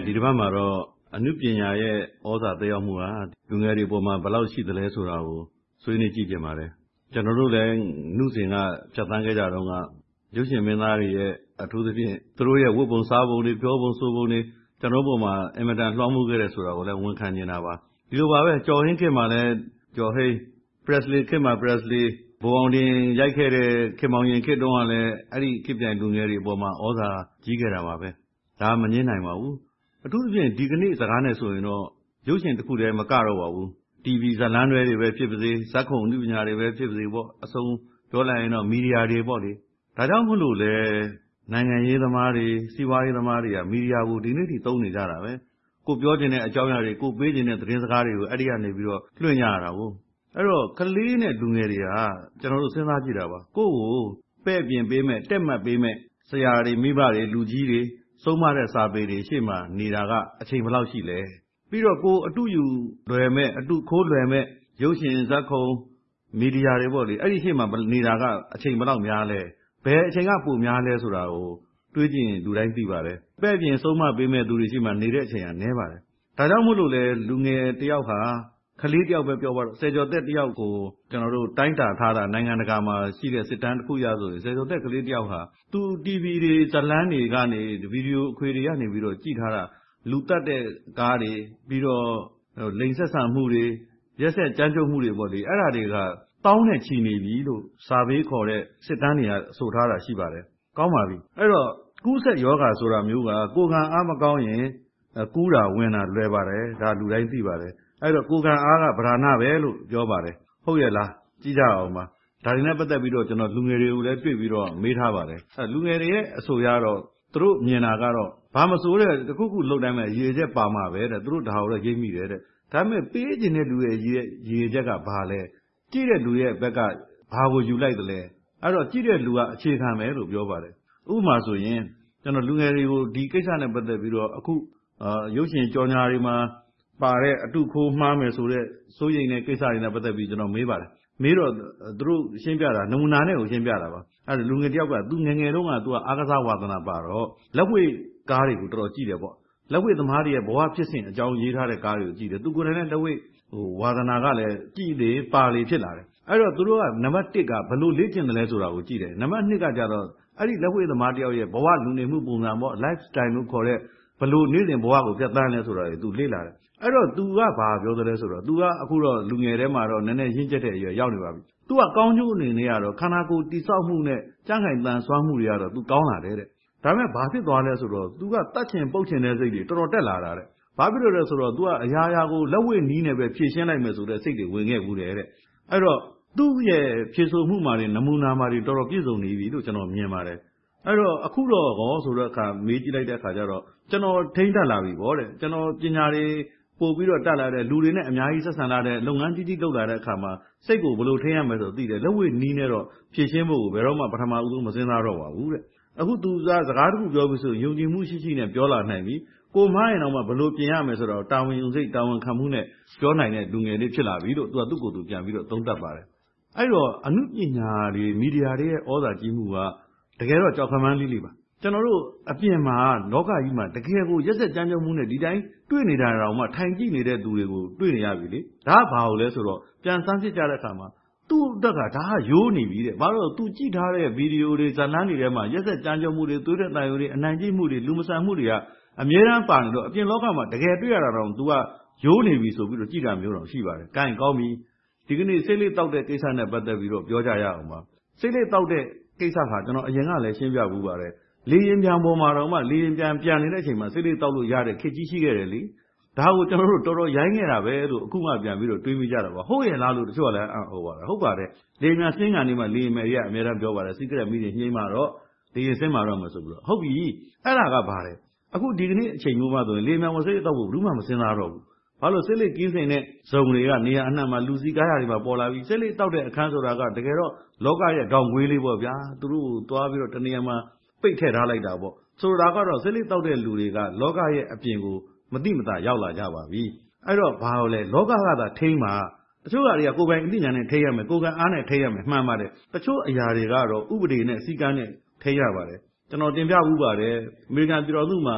ဒီတစ်ပတ်မှာတော့အနုပညာရဲ့ဩဇာသက်ရောက်မှုဟာလူငယ်တွေပေါ်မှာဘယ်လောက်ရှိသလဲဆိုတာကိုဆွေးနွေးကြည့်ကြပါတယ်ကျွန်တော်တို့လည်းနှုစဉ်ကဖြတ်သန်းခဲ့ကြတော့ကရုပ်ရှင်မင်းသားတွေရဲ့အထူးသဖြင့်သူတို့ရဲ့ဝတ်ပုံစားပုံတွေပြောပုံဆိုပုံတွေကျွန်တော်ပေါ်မှာအင်မတန်လွှမ်းမိုးခဲ့တယ်ဆိုတာကိုလည်းဝန်ခံနေတာပါဒီလိုပါပဲကျော်ဟင်းခေတ်မှာလည်းကျော်ဟိန်း Presley ခေတ်မှာ Presley ဘိုးအောင်တင်ရိုက်ခဲ့တဲ့ခေမောင်ရင်ခေတ်တုန်းကလည်းအဲ့ဒီခေတ်ပြိုင်လူငယ်တွေပေါ်မှာဩဇာကြီးခဲ့တာပါပဲဒါမငြင်းနိုင်ပါဘူးအထူးသဖြင့်ဒီကနေ့စကားနဲ့ဆိုရင်တော့ရုပ်ရှင်တစ်ခုတည်းမကတော့ပါဘူး TV ဇာတ်လမ်းတွေပဲဖြစ်ပါစေဇက်ခုံအနုပညာတွေပဲဖြစ်ပါစေပေါ့အစုံပြောလိုက်ရင်တော့မီဒီယာတွေပေါ့လေဒါကြောင့်မို့လို့လေနိုင်ငံရေးသမားတွေစီးပွားရေးသမားတွေကမီဒီယာကိုဒီနေ့ထိသုံးနေကြတာပဲကိုပြောချင်တဲ့အကြောင်းအရာတွေကိုပေးချင်တဲ့သတင်းစကားတွေကိုအဲ့ဒီကနေပြီးတော့လွှင့်ကြရတာကိုအဲ့တော့ကလေးနဲ့လူငယ်တွေကကျွန်တော်တို့စဉ်းစားကြည့်တာပါကိုယ့်ကိုပဲ့ပြင်ပေးမဲ့တက်မှတ်ပေးမဲ့ဆရာတွေမိဘတွေလူကြီးတွေဆုံးမတဲ့စာပေတွေရှေ့မှာနေတာကအချိန်ဘယ်လောက်ရှိလဲပြီးတော့ကိုအတုယူလွယ်မဲ့အတုခိုးလွယ်မဲ့ရုပ်ရှင်ဇက်ခုံမီဒီယာတွေပေါ့လေအဲ့ဒီရှေ့မှာနေတာကအချိန်ဘယ်လောက်များလဲဘယ်အချိန်ကပိုများလဲဆိုတာကိုတွေးကြည့်ရင်လူတိုင်းသိပါတယ်ပဲ့ပြင်ဆုံးမပေးမဲ့သူတွေရှေ့မှာနေတဲ့အချိန်ကနည်းပါတယ်ဒါကြောင့်မို့လို့လေလူငယ်တယောက်ဟာခလေးတယောက်ပဲပြောပါတော့ဆယ်ကျော်သက်တယောက်ကိုကျွန်တော်တို့တိုင်းတာထားတာနိုင်ငံတကာမှာရှိတဲ့စစ်တမ်းတစ်ခုရဆိုရင်ဆယ်ကျော်သက်ကလေးတယောက်ဟာသူ TV တွေဇလန်းတွေကနေဗီဒီယိုအခွေတွေကနေပြီးတော့ကြည့်ထားတာလူတက်တဲ့ကားတွေပြီးတော့လိန်ဆက်ဆံမှုတွေရက်ဆက်ကြမ်းကြုတ်မှုတွေပေါ့လေအဲ့ဒါတွေကတောင်းနဲ့ချီနေပြီလို့စာဘေးခေါ်တဲ့စစ်တမ်းတွေကဆိုထားတာရှိပါတယ်ကောင်းပါပြီအဲ့တော့ကူးဆက်ယောဂါဆိုတာမျိုးကကိုယ်ခံအားမကောင်းရင်ကူးတာဝင်တာလွယ်ပါတယ်ဒါလူတိုင်းသိပါတယ်အဲ့တော့ကိုယ်ခံအားကဗราဏပဲလို့ပြောပါတယ်ဟုတ်ရဲ့လားကြည့်ကြအောင်ပါဒါတွေနဲ့ပတ်သက်ပြီးတော့ကျွန်တော်လူငယ်တွေကိုလည်းတွေ့ပြီးတော့မေးထားပါတယ်အဲ့လူငယ်တွေရဲ့အဆိုရတော့သူတို့မြင်တာကတော့ဘာမဆိုတဲ့တခုခုလှုပ်တိုင်းမဲ့ရေချက်ပါမှာပဲတဲ့သူတို့ဒါကိုလည်းရိပ်မိတယ်တဲ့ဒါပေမဲ့ပေးခြင်းတဲ့လူရဲ့ရေချက်ကဘာလဲကြည့်တဲ့လူရဲ့ဘက်ကဘာကိုယူလိုက်တယ်လဲအဲ့တော့ကြည့်တဲ့လူကအခြေခံပဲလို့ပြောပါတယ်ဥပမာဆိုရင်ကျွန်တော်လူငယ်တွေကိုဒီကိစ္စနဲ့ပတ်သက်ပြီးတော့အခုရုပ်ရှင်ကြော်ညာတွေမှာပါတဲ့အတုခိုးမှားမယ်ဆိုတဲ့စိုးရိမ်တဲ့ကိစ္စတွေနဲ့ပတ်သက်ပြီးကျွန်တော်မေးပါတယ်မေးတော့သူတို့ရှင်းပြတာနမူနာနဲ့ကိုရှင်းပြတာပါအဲ့ဒါလူငယ်တယောက်ကသူငယ်ငယ်တုန်းကသူကအားကစားဝါသနာပါတော့လက်ဝှေ့ကားတွေကိုတော်တော်ကြည့်တယ်ပေါ့လက်ဝှေ့သမားတွေရဲ့ဘဝဖြစ်စဉ်အကြောင်းရေးထားတဲ့ကားတွေကိုကြည့်တယ်သူကိုယ်တိုင်နဲ့လက်ဝှေ့ဝါသနာကလည်းကြည့်လေပါလေဖြစ်လာတယ်အဲ့တော့သူတို့ကနံပါတ်1ကဘယ်လိုလေ့ကျင့်တယ်လဲဆိုတာကိုကြည့်တယ်နံပါတ်2ကကြတော့အဲ့ဒီလက်ဝှေ့သမားတယောက်ရဲ့ဘဝလူနေမှုပုံစံပေါ့ life style လို့ခေါ်တဲ့ဘယ်လိုနေ့စဉ်ဘဝကိုပြတ်သန်းလဲဆိုတာတွေသူလေ့လာတယ်အဲ့တော့ तू ကဘာပြောသလဲဆိုတော့ तू ကအခုတော့လူငယ်ထဲမှာတော့နည်းနည်းရင့်ကျက်တဲ့အရွယ်ရောက်နေပါပြီ तू ကကောင်းကျိုးအနေနဲ့ကတော့ခန္ဓာကိုယ်တိဆောက်မှုနဲ့ကြံ့ခိုင်တန်ဆွမ်းမှုတွေကတော့ तू ကောင်းလာတယ်တဲ့ဒါပေမဲ့ဘာဖြစ်သွားလဲဆိုတော့ तू ကတတ်ချင်ပုတ်ချင်တဲ့စိတ်တွေတော်တော်တက်လာတာတဲ့ဘာဖြစ်လို့လဲဆိုတော့ तू ကအရာရာကိုလက်ဝှေ့နီးနေပဲဖြည့်ရှင်းလိုက်မယ်ဆိုတဲ့စိတ်တွေဝင်ခဲ့ဘူးတဲ့အဲ့တော့သူ့ရဲ့ဖြည့်ဆို့မှုမှာတွေနမူနာမှာတွေတော်တော်ပြည့်စုံနေပြီလို့ကျွန်တော်မြင်ပါတယ်အဲ့တော့အခုတော့ဟောဆိုတော့အခါမေးကြည့်လိုက်တဲ့အခါကျတော့ကျွန်တော်ထိမ့်တက်လာပြီဗောတဲ့ကျွန်တော်ပညာတွေပို့ပြီးတော့တက်လာတဲ့လူတွေနဲ့အများကြီးဆက်ဆံလာတဲ့လုပ်ငန်းကြီးကြီးလုပ်လာတဲ့အခါမှာစိတ်ကိုဘယ်လိုထိန်းရမလဲဆိုသိတယ်လက်ဝှေ့နီးနေတော့ဖြည့်ရှင်းဖို့ကိုဘယ်တော့မှပထမဦးဆုံးမစင်စားတော့ပါဘူးတဲ့အခုသူစကားတစ်ခုပြောပြီးဆိုယုံကြည်မှုရှိရှိနဲ့ပြောလာနိုင်ပြီကိုမှားရင်တော့မှဘယ်လိုပြင်ရမလဲဆိုတော့တာဝန်ယူစိတ်တာဝန်ခံမှုနဲ့ပြောနိုင်တဲ့လူငယ်လေးဖြစ်လာပြီလို့သူကသူ့ကိုယ်သူပြန်ပြီးတော့သုံးသပ်ပါတယ်အဲ့တော့အနုပညာတွေမီဒီယာတွေရဲ့ဩဇာကြီးမှုကတကယ်တော့ကြောက်ခမန်းလေးလေးပါကျွန်တော်တို့အပြင်မှာလောကကြီးမှာတကယ်ကိုရက်ဆက်ကြမ်းကြုတ်မှုနဲ့ဒီတိုင်းတွေ့နေတာတော့မှထိုင်ကြည့်နေတဲ့သူတွေကိုတွေ့နေရပြီလေဒါကဘာလို့လဲဆိုတော့ပြန်စမ်းစစ်ကြတဲ့အခါမှာသူ့တက်ကဒါကရိုးနေပြီတဲ့ဘာလို့သူကြည့်ထားတဲ့ဗီဒီယိုတွေဇာတ်လမ်းတွေထဲမှာရက်ဆက်ကြမ်းကြုတ်မှုတွေသွေးတဲ့တိုင်တွေအနိုင်ကျင့်မှုတွေလူမဆန်မှုတွေကအမြဲတမ်းပါနေတော့အပြင်လောကမှာတကယ်တွေ့ရတာတော့ तू ကရိုးနေပြီဆိုပြီးတော့ကြည့်တာမျိုးတော့ရှိပါတယ်။ကိုင်းကောင်းပြီဒီကနေ့စိတ်လေးတောက်တဲ့ကိစ္စနဲ့ပတ်သက်ပြီးတော့ပြောကြရအောင်ပါစိတ်လေးတောက်တဲ့ကိစ္စကကျွန်တော်အရင်ကလည်းရှင်းပြဘူးပါတယ်လေရင်ပြန်ပေါ်မှာတော့မှလေရင်ပြန်နေတဲ့အချိန်မှာစိတ်လေးတောက်လို့ရတဲ့ခေတ်ကြီးရှိခဲ့တယ်လေဒါကိုကျွန်တော်တို့တော်တော်ရိုင်းခဲ့တာပဲလို့အခုမှပြန်ပြီးတော့တွေးမိကြတာပါဟုတ်ရဲ့လားလို့တချို့ကလည်းဟုတ်ပါတယ်ဟုတ်ပါတယ်လေရင်စင်းကန်နေမှလေရင်မယ်တွေကအများအားပြောပါတယ် secret မိတွေညှိမှတော့လေရင်စင်းမှာတော့မဆိုပြီးတော့ဟုတ်ပြီအဲ့ဒါကဘာလဲအခုဒီကနေ့အချိန်မျိုးမှဆိုရင်လေမြန်ဝစိတ်တောက်ဖို့ဘူးမှမစင်စားတော့ဘူးဘာလို့စိတ်လေးကင်းစင်တဲ့ဇုံတွေကနေရာအနှံ့မှာလူစည်းကားရာတွေမှာပေါ်လာပြီးစိတ်လေးတောက်တဲ့အခန်းဆိုတာကတကယ်တော့လောကရဲ့တောင်ခွေးလေးပေါ့ဗျာသူတို့သွားပြီးတော့တနေရာမှာပိတ်ထည့်ထားလိုက်တာပေါ့ဆိုတာကတော့စိတ်လေးတောက်တဲ့လူတွေကလောကရဲ့အပြင်ကိုမတိမတာရောက်လာကြပါပြီအဲ့တော့ဘာလို့လဲလောကကသာထိန်းမှာတချို့အရာတွေကကိုယ်ပိုင်အသိဉာဏ်နဲ့ထိန်းရမယ်ကိုယ်ကအားနဲ့ထိန်းရမယ်မှန်ပါတယ်တချို့အရာတွေကတော့ဥပဒေနဲ့စည်းကမ်းနဲ့ထိန်းရပါတယ်ကျွန်တော်တင်ပြဘူးပါတယ်အမေရိကန်ပြည်တော်စုမှာ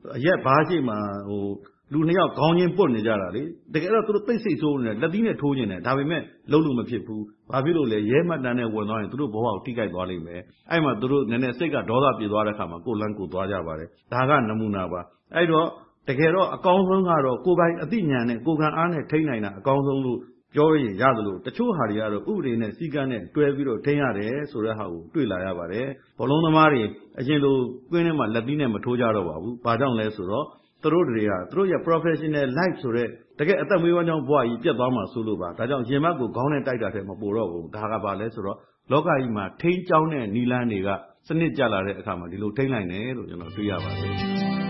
ရက်ဘားရှိမှလူ2ယောက်ခေါင်းချင်းပုတ်နေကြတာလေတကယ်တော့သူတို့သိစိတ်ဆိုးနေတယ်လက်သီးနဲ့ထိုးနေတယ်ဒါပေမဲ့လုံးလို့မဖြစ်ဘူးဘာဖြစ်လို့လဲရဲမှတ်တမ်းနဲ့ဝင်သွားရင်သူတို့ဘဝကိုထိခိုက်သွားလိမ့်မယ်အဲ့မှာသူတို့နည်းနည်းစိတ်ကဒေါသပြေသွားတဲ့ခါမှာကိုလန်းကိုသွားကြပါတယ်ဒါကနမူနာပါအဲ့တော့တကယ်တော့အကောင်းဆုံးကတော့ကိုယ်ပိုင်အသိဉာဏ်နဲ့ကိုယ်ခံအားနဲ့ထိန်းနိုင်တာအကောင်းဆုံးလို့ပြောရင်ရသလိုတချို့ဟာတွေကတော့ဥပဒေနဲ့စည်းကမ်းနဲ့တွဲပြီးတော့ထိန်းရတယ်ဆိုတဲ့ဟာကိုတွေ့လာရပါတယ်ဘောလုံးသမားတွေအရင်လိုကွင်းထဲမှာလက်သီးနဲ့မထိုးကြတော့ပါဘူးဘာကြောင့်လဲဆိုတော့သူတို့တွေကသူတို့ရဲ့ professional life ဆိုတဲ့တကယ်အသက်မွေးဝမ်းကြောင်းဘဝကြီးပြတ်သွားမှာဆိုလို့ပါဒါကြောင့်ရင်ဘတ်ကိုခေါင်းနဲ့တိုက်တာတည်းမပိုတော့ဘူးဒါကဘာလဲဆိုတော့လောကကြီးမှာထိန်းကျောင်းတဲ့နီလန်းတွေကစနစ်ကျလာတဲ့အခါမှာဒီလိုထိန်းနိုင်တယ်လို့ကျွန်တော်တွေ့ရပါတယ်